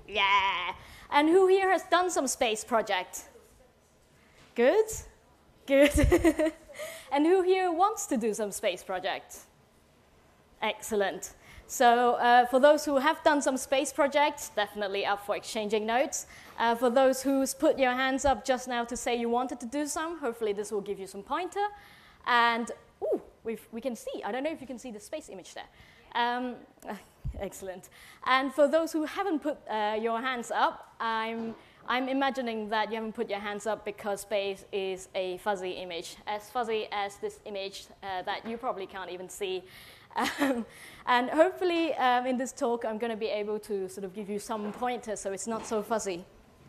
Yeah. And who here has done some space project? Good. Good. And who here wants to do some space project? Excellent. So for those who have done some space projects, definitely up for exchanging notes. For those who's put your hands up just now to say you wanted to do some, hopefully this will give you some pointer. And ooh, we can see, I don't know if you can see the space image there. Excellent. And for those who haven't put your hands up, I'm imagining that you haven't put your hands up because space is a fuzzy image, as fuzzy as this image that you probably can't even see. And hopefully in this talk I'm going to be able to sort of give you some pointers so it's not so fuzzy.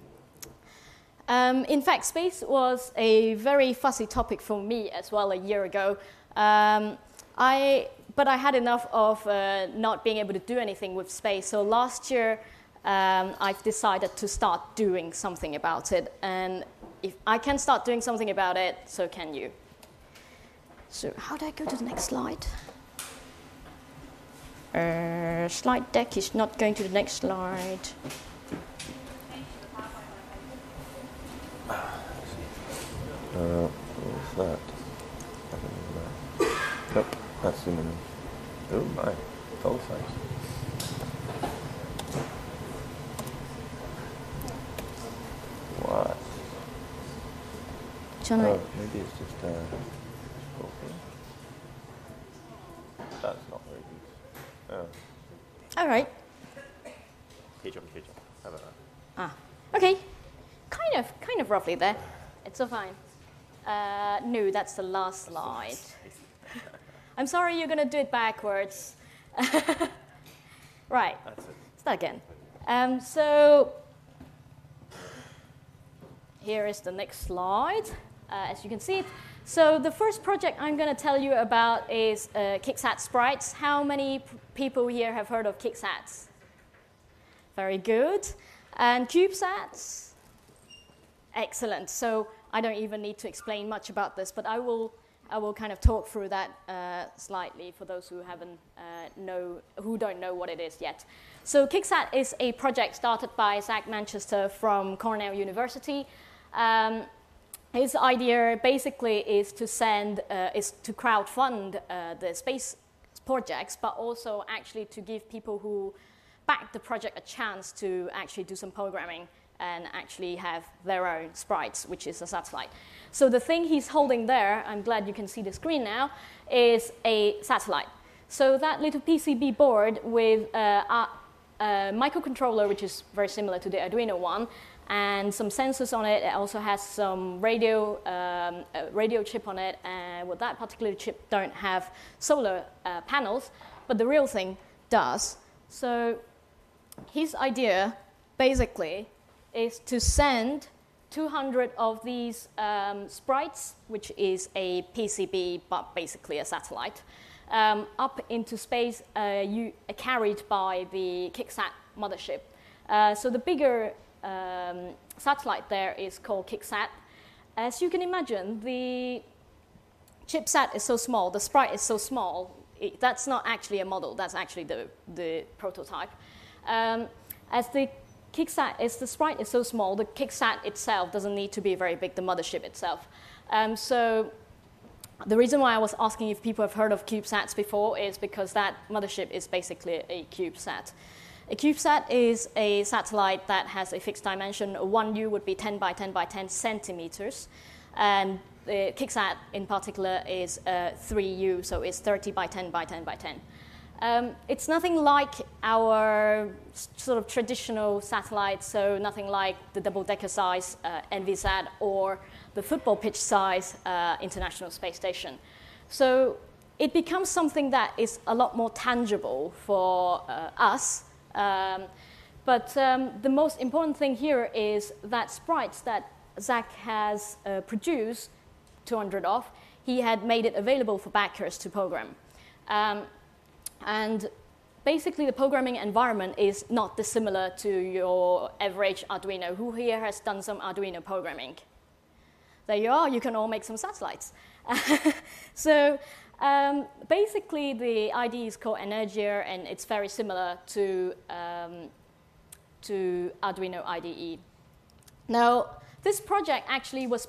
In fact, space was a very fuzzy topic for me as well a year ago. But I had enough of not being able to do anything with space. So last year I've decided to start doing something about it. And if I can start doing something about it, so can you. So how do I go to the next slide? Slide deck is not going to the next slide. What's that? Nope, that's in the... Oh my, full size. What? Oh, maybe it's just that's not very good. Oh. All right. Cage on. How about that? Ah, okay. Kind of roughly there. It's all fine. No, that's the last slide. I'm sorry, you're going to do it backwards. Right. That's it. Start again. So here is the next slide, as you can see it. So the first project I'm going to tell you about is KickSat Sprites. How many people here have heard of KickSats? Very good. And CubeSats? Excellent. So I don't even need to explain much about this, but I will kind of talk through that slightly for those who don't know what it is yet. So KickSat is a project started by Zach Manchester from Cornell University. His idea basically is to crowdfund the space projects, but also actually to give people who back the project a chance to actually do some programming and actually have their own sprites, which is a satellite. So the thing he's holding there, I'm glad you can see the screen now, is a satellite. So that little PCB board with a microcontroller, which is very similar to the Arduino one, and some sensors on it. It also has some radio chip on it. And with that particular chip, don't have solar panels, but the real thing does. So his idea, basically, is to send 200 of these sprites, which is a PCB, but basically a satellite, up into space, carried by the KickSat mothership. So the bigger satellite there is called KickSat. As you can imagine, the chipsat is so small, the sprite is so small, that's not actually a model, that's actually the prototype. As the sprite is so small, the KickSat itself doesn't need to be very big, the mothership itself. So the reason why I was asking if people have heard of CubeSats before is because that mothership is basically a CubeSat. A CubeSat is a satellite that has a fixed dimension. 1U would be 10 by 10 by 10 centimeters. And the KickSat in particular is 3U, so it's 30 by 10 by 10 by 10. It's nothing like our sort of traditional satellites, so nothing like the double-decker size NVSat or the football pitch size International Space Station. So it becomes something that is a lot more tangible for us. But the most important thing here is that sprites that Zach has produced, 200 of, he had made it available for backers to program. And basically the programming environment is not dissimilar to your average Arduino. Who here has done some Arduino programming? There you are, you can all make some satellites. So basically the IDE is called Energia, and it's very similar to to Arduino IDE. Now, this project actually was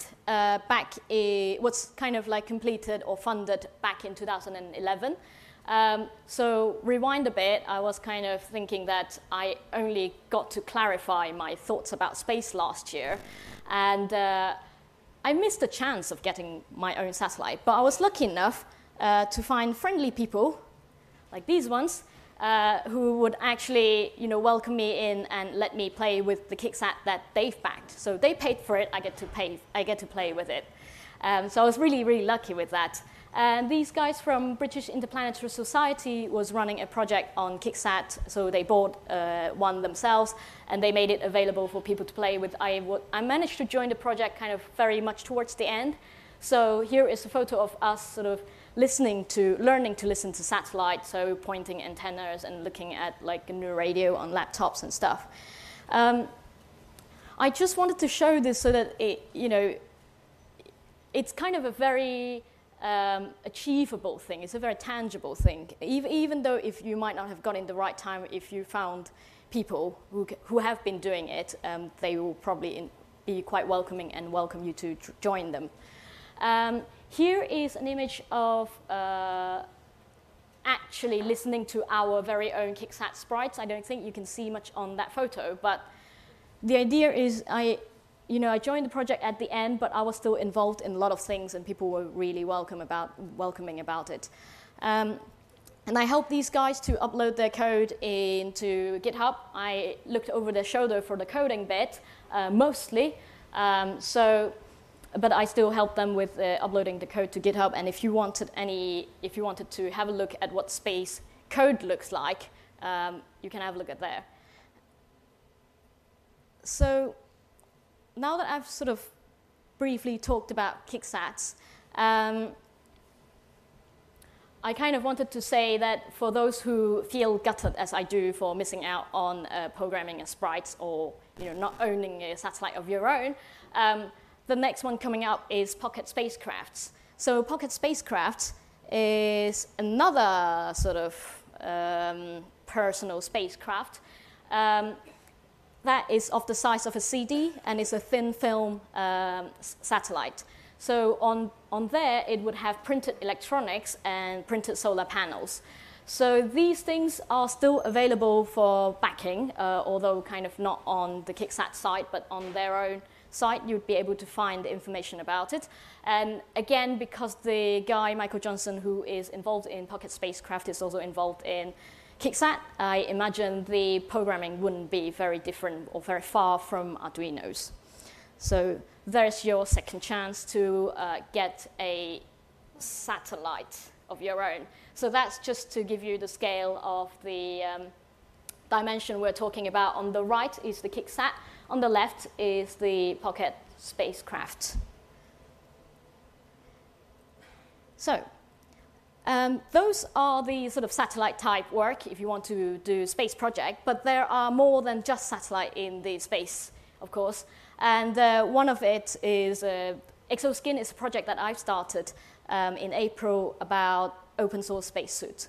was kind of like completed or funded back in 2011. So rewind a bit, I was kind of thinking that I only got to clarify my thoughts about space last year. And I missed the chance of getting my own satellite. But I was lucky enough to find friendly people, like these ones, who would actually, welcome me in and let me play with the KickSat that they've backed. So they paid for it, I get to play with it. So I was really, really lucky with that. And these guys from British Interplanetary Society was running a project on KickSat, so they bought one themselves, and they made it available for people to play with. I managed to join the project kind of very much towards the end. So here is a photo of us sort of learning to listen to satellites, so pointing antennas and looking at like a new radio on laptops and stuff. I just wanted to show this so that it's kind of a very achievable thing. It's a very tangible thing. Even though if you might not have got in the right time, if you found people who have been doing it, they will probably be quite welcoming and welcome you to join them. Here is an image of actually listening to our very own KickSat sprites. I don't think you can see much on that photo, but the idea is I joined the project at the end, but I was still involved in a lot of things, and people were really welcoming about it. And I helped these guys to upload their code into GitHub. I looked over their shoulder for the coding bit, mostly. But I still helped them with uploading the code to GitHub. And if you wanted to have a look at what space code looks like, you can have a look at there. So now that I've sort of briefly talked about KickSats, I kind of wanted to say that for those who feel gutted, as I do, for missing out on programming and sprites, or not owning a satellite of your own, the next one coming up is Pocket Spacecrafts. So Pocket Spacecrafts is another sort of personal spacecraft that is of the size of a CD and is a thin film satellite. So on there, it would have printed electronics and printed solar panels. So these things are still available for backing, although kind of not on the KickSat site, but on their own site, you'd be able to find information about it. And again, because the guy, Michael Johnson, who is involved in Pocket Spacecraft, is also involved in KickSat, I imagine the programming wouldn't be very different or very far from Arduino's. So there's your second chance to get a satellite of your own. So that's just to give you the scale of the dimension we're talking about. On the right is the KickSat. On the left is the Pocket Spacecraft. So those are the sort of satellite type work if you want to do a space project, but there are more than just satellite in the space, of course. And one of it is Exoskin is a project that I've started in April about open source spacesuit.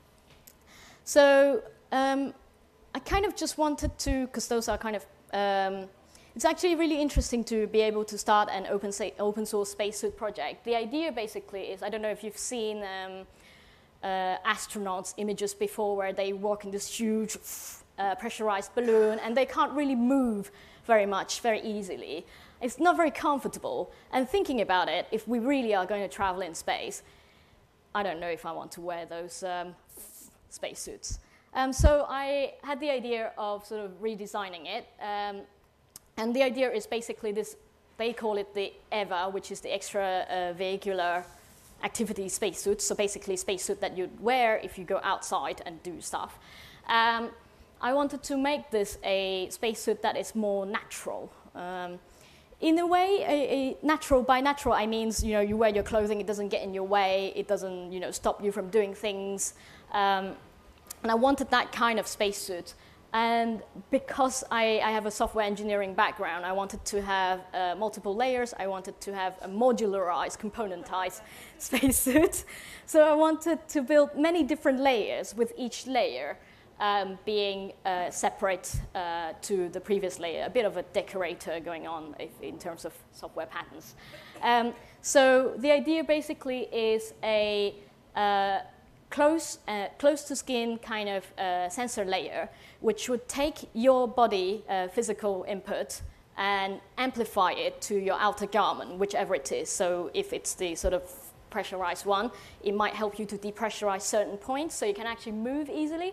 So I kind of just wanted to, because those are kind of, it's actually really interesting to be able to start an open source spacesuit project. The idea basically is, I don't know if you've seen astronauts images before where they walk in this huge pressurized balloon and they can't really move very much, very easily. It's not very comfortable. And thinking about it, if we really are going to travel in space, I don't know if I want to wear those spacesuits. So I had the idea of sort of redesigning it. And the idea is basically this, they call it the EVA, which is the extra vehicular activity spacesuit. So basically spacesuit that you'd wear if you go outside and do stuff. I wanted to make this a spacesuit that is more natural. In a way, by natural, I mean, you wear your clothing, it doesn't get in your way, it doesn't, stop you from doing things. And I wanted that kind of spacesuit. And because I have a software engineering background, I wanted to have multiple layers. I wanted to have a modularized, componentized spacesuit. So I wanted to build many different layers with each layer. being separate to the previous layer, a bit of a decorator going on in terms of software patterns. So the idea basically is a close to skin kind of sensor layer, which would take your body physical input and amplify it to your outer garment, whichever it is. So if it's the sort of pressurized one, it might help you to depressurize certain points so you can actually move easily.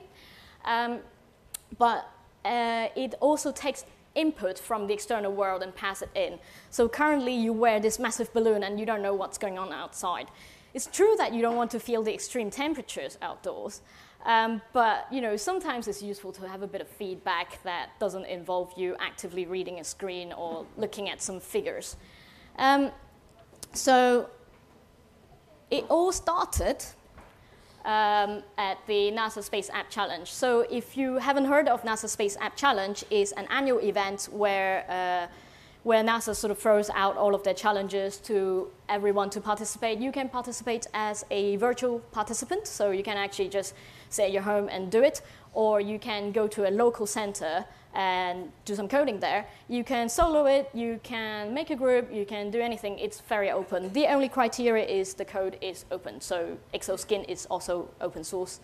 But it also takes input from the external world and pass it in. So currently you wear this massive balloon and you don't know what's going on outside. It's true that you don't want to feel the extreme temperatures outdoors, but sometimes it's useful to have a bit of feedback that doesn't involve you actively reading a screen or looking at some figures. So it all started at the NASA Space App Challenge. So if you haven't heard of NASA Space App Challenge, it's an annual event where NASA sort of throws out all of their challenges to everyone to participate. You can participate as a virtual participant, so you can actually just sit at your home and do it, or you can go to a local center and do some coding there. You can solo it, you can make a group, you can do anything. It's very open. The only criteria is the code is open, so Exoskin is also open source.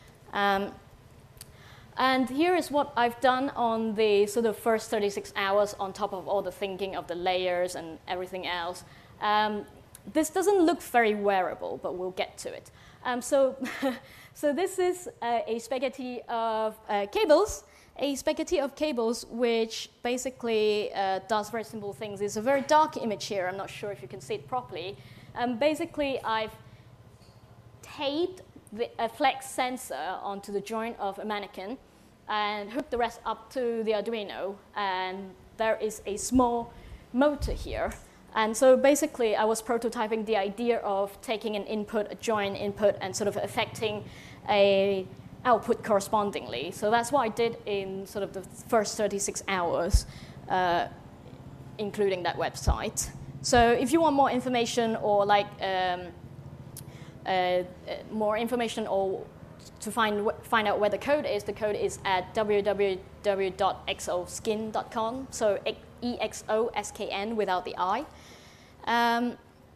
And here is what I've done on the sort of first 36 hours on top of all the thinking of the layers and everything else. This doesn't look very wearable, but we'll get to it. So this is a spaghetti of cables. A spaghetti of cables, which basically does very simple things. It's a very dark image here. I'm not sure if you can see it properly. Basically, I've taped a flex sensor onto the joint of a mannequin and hooked the rest up to the Arduino. And there is a small motor here. And so basically, I was prototyping the idea of taking an input, a joint input, and sort of affecting a output correspondingly. So that's what I did in sort of the first 36 hours, including that website. So if you want more information or more information or to find out where the code is at www.exoskin.com. So EXOSKN without the I. And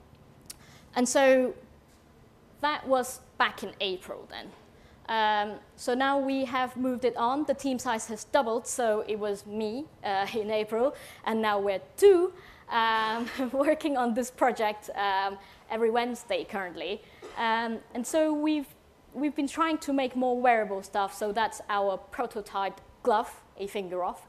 so that was back in April then. So now we have moved it on. The team size has doubled, so it was me in April, and now we're two working on this project every Wednesday currently. And so we've been trying to make more wearable stuff, so that's our prototype glove, a finger off.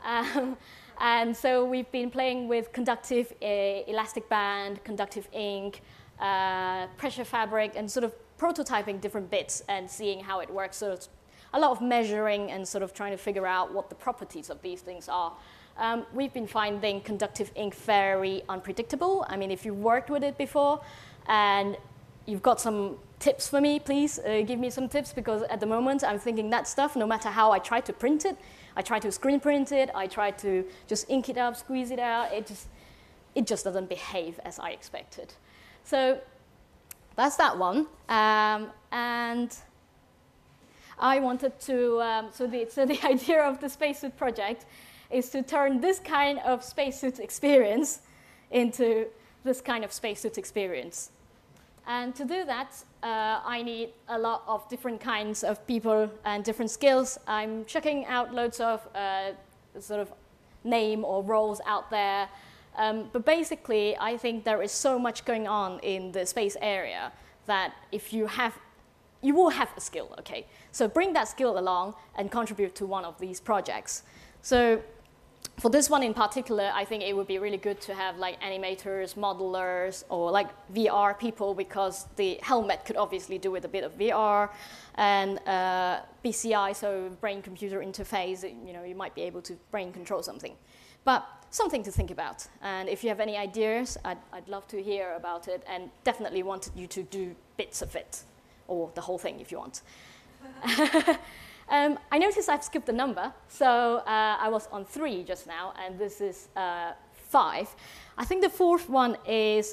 And so we've been playing with conductive elastic band, conductive ink, pressure fabric, and sort of prototyping different bits and seeing how it works. So it's a lot of measuring and sort of trying to figure out what the properties of these things are. We've been finding conductive ink very unpredictable. I mean, if you've worked with it before and you've got some tips for me, please give me some tips, because at the moment I'm thinking that stuff, no matter how I try to print it, I try to screen print it, I try to just ink it up, squeeze it out, it just doesn't behave as I expected. So that's that one. And I wanted to, so the idea of the spacesuit project is to turn this kind of spacesuit experience into this kind of spacesuit experience. And to do that, I need a lot of different kinds of people and different skills. I'm checking out loads of sort of name or roles out there. But basically, I think there is so much going on in the space area that if you will have a skill, okay? So bring that skill along and contribute to one of these projects. So for this one in particular, I think it would be really good to have like animators, modelers, or like VR people, because the helmet could obviously do with a bit of VR, and BCI, so brain-computer interface, you might be able to brain control something. But something to think about. And if you have any ideas, I'd love to hear about it, and definitely want you to do bits of it, or the whole thing if you want. I noticed I've skipped a number, so I was on 3 just now, and this is 5. I think the 4th one is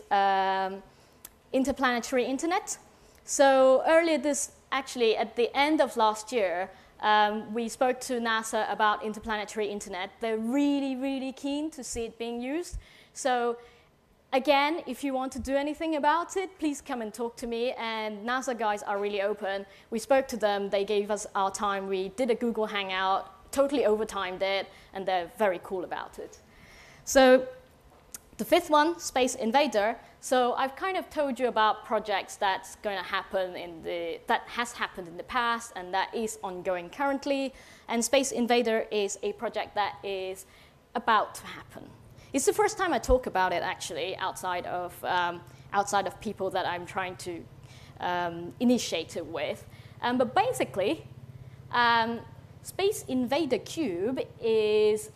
interplanetary internet. So earlier actually at the end of last year, We spoke to NASA about interplanetary internet. They're really, really keen to see it being used. So again, if you want to do anything about it, please come and talk to me. And NASA guys are really open. We spoke to them. They gave us our time. We did a Google Hangout, totally overtimed it, and they're very cool about it. So the fifth one, Space Invader. So I've kind of told you about projects that's going to happen that has happened in the past and that is ongoing currently. And Space Invader is a project that is about to happen. It's the first time I talk about it, actually, outside of people that I'm trying to initiate it with. But basically, Space Invader Cube is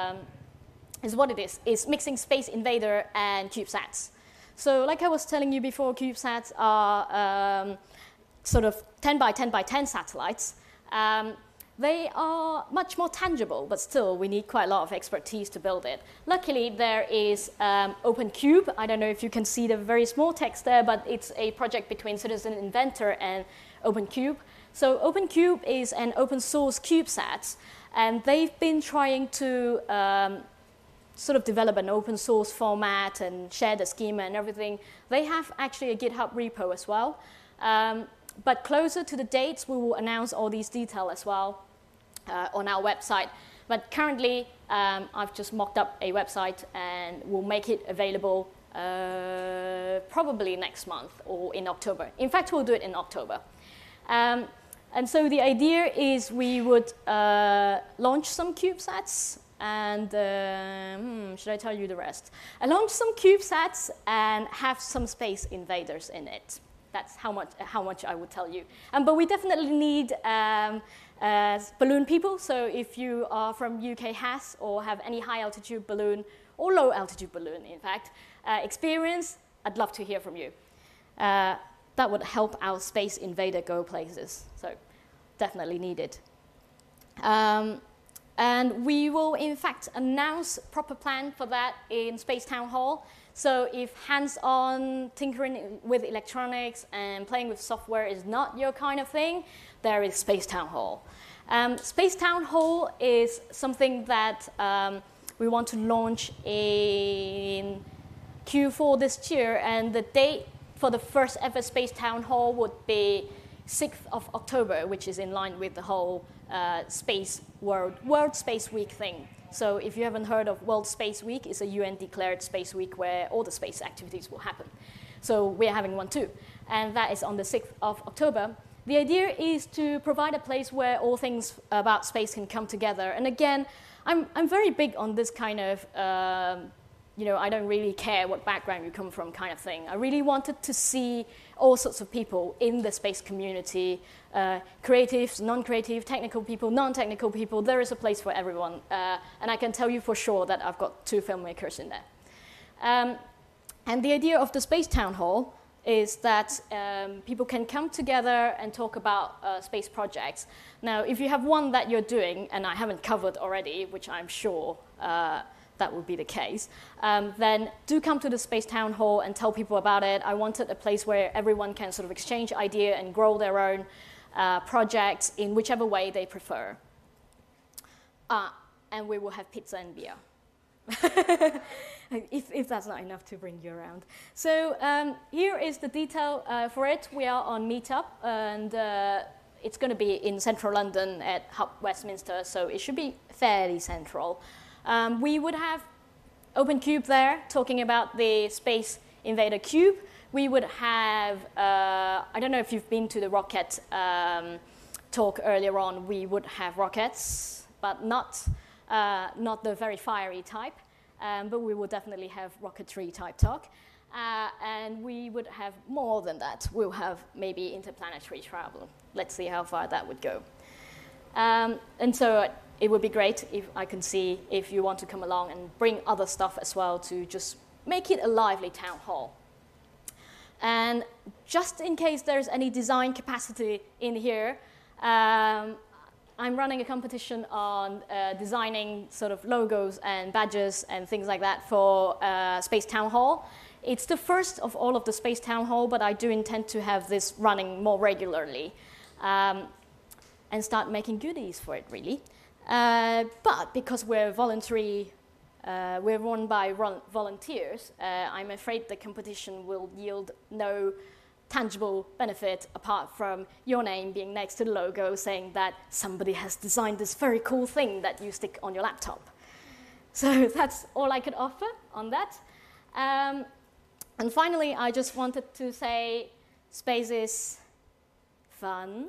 what it is. It's mixing Space Invader and CubeSats. So like I was telling you before, CubeSats are sort of 10 by 10 by 10 satellites. They are much more tangible, but still we need quite a lot of expertise to build it. Luckily, there is OpenCube. I don't know if you can see the very small text there, but it's a project between Citizen Inventor and OpenCube. So OpenCube is an open source CubeSat, and they've been trying to sort of develop an open source format and share the schema and everything. They have actually a GitHub repo as well. But closer to the dates, we will announce all these details as well on our website. But currently, I've just mocked up a website and we'll make it available probably next month or in October. In fact, we'll do it in October. And so the idea is we would launch some CubeSats and should I tell you the rest? I launch some CubeSats and have some Space Invaders in it. That's how much I would tell you. But we definitely need balloon people. So if you are from UK HAS or have any high altitude balloon or low altitude balloon, in fact, experience, I'd love to hear from you. That would help our Space Invader go places. So definitely needed. And we will, in fact, announce a proper plan for that in Space Town Hall. So if hands-on tinkering with electronics and playing with software is not your kind of thing, there is Space Town Hall. Space Town Hall is something that we want to launch in Q4 this year, and the date for the first ever Space Town Hall would be 6th of October, which is in line with the whole World Space Week thing. So if you haven't heard of World Space Week, it's a UN-declared space week where all the space activities will happen. So we're having one too, and that is on the 6th of October. The idea is to provide a place where all things about space can come together. And again, I'm very big on this kind of, I don't really care what background you come from kind of thing. I really wanted to see all sorts of people in the space community, creatives, non-creative, technical people, non-technical people. There is a place for everyone. And I can tell you for sure that I've got 2 filmmakers in there. And the idea of the Space Town Hall is that people can come together and talk about space projects. Now, if you have one that you're doing, and I haven't covered already, which I'm sure that would be the case, then do come to the Space Town Hall and tell people about it. I wanted a place where everyone can sort of exchange idea and grow their own projects in whichever way they prefer. And we will have pizza and beer. if that's not enough to bring you around. So here is the detail for it. We are on Meetup, and it's going to be in central London at Hub Westminster, so it should be fairly central. We would have OpenCube there talking about the Space Invader Cube. We would have, I don't know if you've been to the rocket talk earlier on, we would have rockets, but not the very fiery type, but we will definitely have rocketry type talk. And we would have more than that. We'll have maybe interplanetary travel. Let's see how far that would go. And so it would be great if I can see if you want to come along and bring other stuff as well to just make it a lively town hall. And just in case there's any design capacity in here, I'm running a competition on designing sort of logos and badges and things like that for Space Town Hall. It's the first of all of the Space Town Hall, but I do intend to have this running more regularly. and start making goodies for it, really. But because we're voluntary, we're run by volunteers, I'm afraid the competition will yield no tangible benefit apart from your name being next to the logo saying that somebody has designed this very cool thing that you stick on your laptop. So that's all I could offer on that. And finally, I just wanted to say space is fun.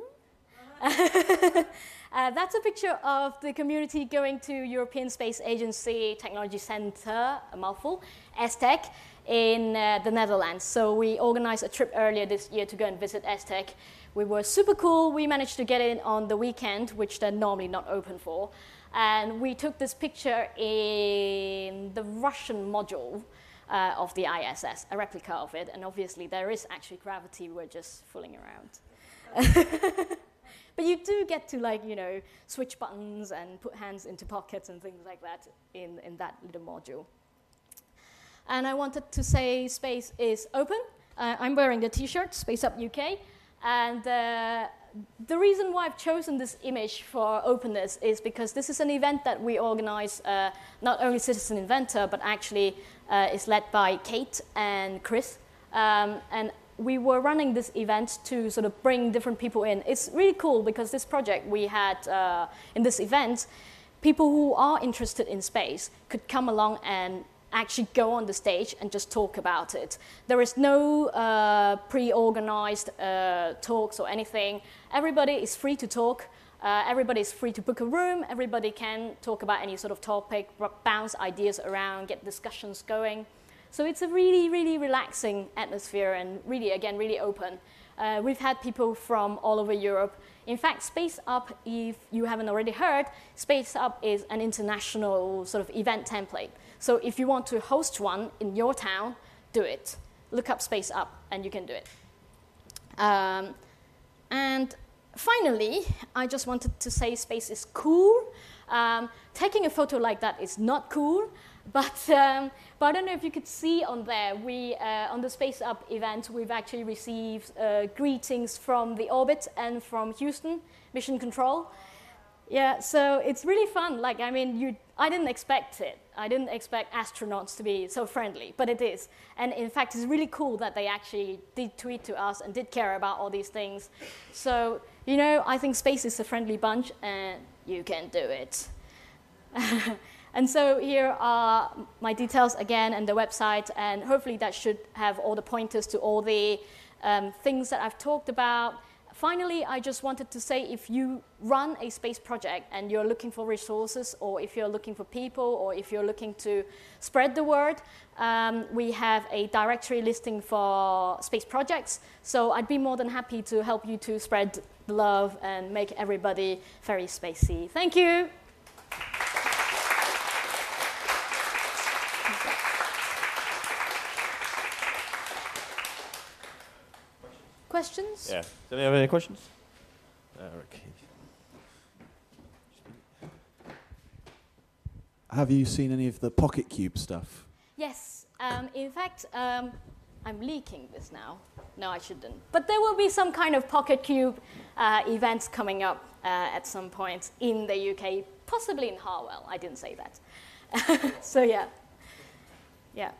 That's a picture of the community going to European Space Agency Technology Center, a mouthful, ESTEC, in the Netherlands. So we organized a trip earlier this year to go and visit ESTEC. We were super cool. We managed to get in on the weekend, which they're normally not open for. And we took this picture in the Russian module of the ISS, a replica of it. And obviously there is actually gravity. We're just fooling around. But you do get to, like, you know, switch buttons and put hands into pockets and things like that in that little module. And I wanted to say space is open. I'm wearing the T-shirt, Space Up UK. And the reason why I've chosen this image for openness is because this is an event that we organize, not only Citizen Inventor, but actually is led by Kate and Chris. And we were running this event to sort of bring different people in. It's really cool because this project we had in this event, people who are interested in space could come along and actually go on the stage and just talk about it. There is no pre-organized talks or anything. Everybody is free to talk. Everybody is free to book a room. Everybody can talk about any sort of topic, bounce ideas around, get discussions going. So it's a really, really relaxing atmosphere and really, again, really open. We've had people from all over Europe. In fact, Space Up, if you haven't already heard, Space Up is an international sort of event template. So if you want to host one in your town, do it. Look up Space Up and you can do it. And finally, I just wanted to say space is cool. Taking a photo like that is not cool. But I don't know if you could see on there, we, on the Space Up event, we've actually received greetings from the orbit and from Houston Mission Control. Yeah, so it's really fun. Like, I mean, I didn't expect it. I didn't expect astronauts to be so friendly, but it is. And in fact, it's really cool that they actually did tweet to us and did care about all these things. So, you know, I think space is a friendly bunch, and you can do it. And so here are my details again and the website, and hopefully that should have all the pointers to all the things that I've talked about. Finally, I just wanted to say if you run a space project and you're looking for resources, or if you're looking for people, or if you're looking to spread the word, we have a directory listing for space projects. So I'd be more than happy to help you to spread the love and make everybody very spacey. Thank you. Questions? Yeah. Does anyone have any questions? Okay. Have you seen any of the Pocket Cube stuff? Yes. In fact, I'm leaking this now. No, I shouldn't. But there will be some kind of Pocket Cube events coming up at some point in the UK, possibly in Harwell. I didn't say that. So yeah. Yeah.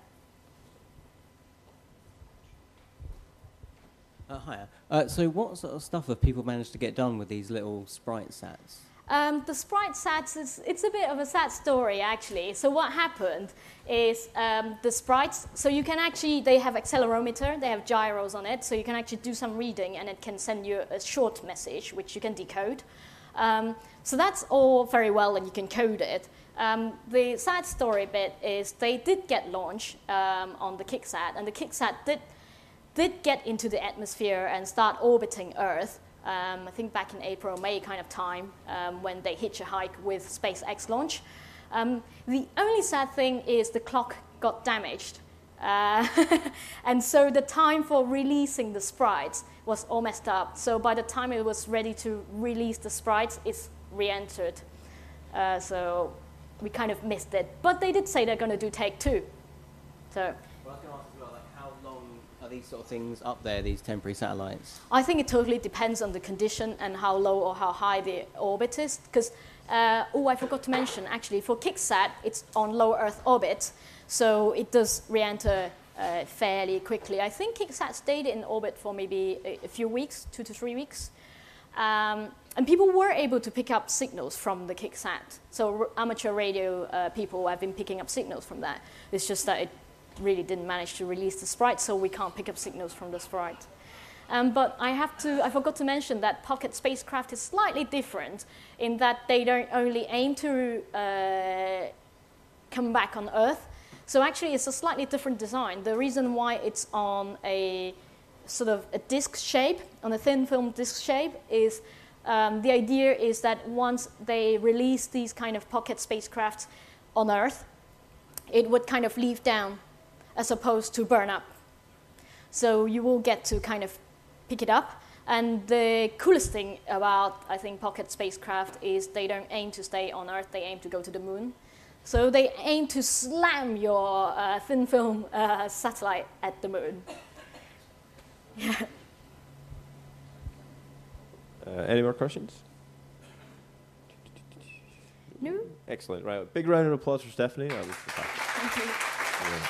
Hiya. So what sort of stuff have people managed to get done with these little sprite sats? The sprite sats, it's a bit of a sad story, actually. So what happened is the sprites, so you can actually, they have accelerometer, they have gyros on it, so you can actually do some reading and it can send you a short message, which you can decode. So that's all very well and you can code it. The sad story bit is they did get launched on the KickSat, and the KickSat did get into the atmosphere and start orbiting Earth, I think back in April, May kind of time, when they hitch a hike with SpaceX launch. The only sad thing is the clock got damaged. And so the time for releasing the sprites was all messed up. So by the time it was ready to release the sprites, it's re-entered. So we kind of missed it. But they did say they're going to do take 2. So. Well, I was going to ask as well, like, how long are these sort of things up there, these temporary satellites? I think it totally depends on the condition and how low or how high the orbit is. Because, I forgot to mention, actually, for KickSat, it's on low Earth orbit, so it does re-enter fairly quickly. I think KickSat stayed in orbit for maybe a few weeks, 2 to 3 weeks. And people were able to pick up signals from the KickSat. So amateur radio people have been picking up signals from that. It's just that it really didn't manage to release the sprite, so we can't pick up signals from the sprite. But I forgot to mention that pocket spacecraft is slightly different in that they don't only aim to come back on Earth. So actually it's a slightly different design. The reason why it's on a sort of a disc shape, on a thin film disc shape, is the idea is that once they release these kind of pocket spacecraft on Earth, it would kind of leave down as opposed to burn up. So you will get to kind of pick it up. And the coolest thing about, I think, pocket spacecraft is they don't aim to stay on Earth, they aim to go to the moon. So they aim to slam your thin film satellite at the moon. Yeah. Any more questions? No? Excellent. Right. Big round of applause for Stephanie. Thank you. Brilliant.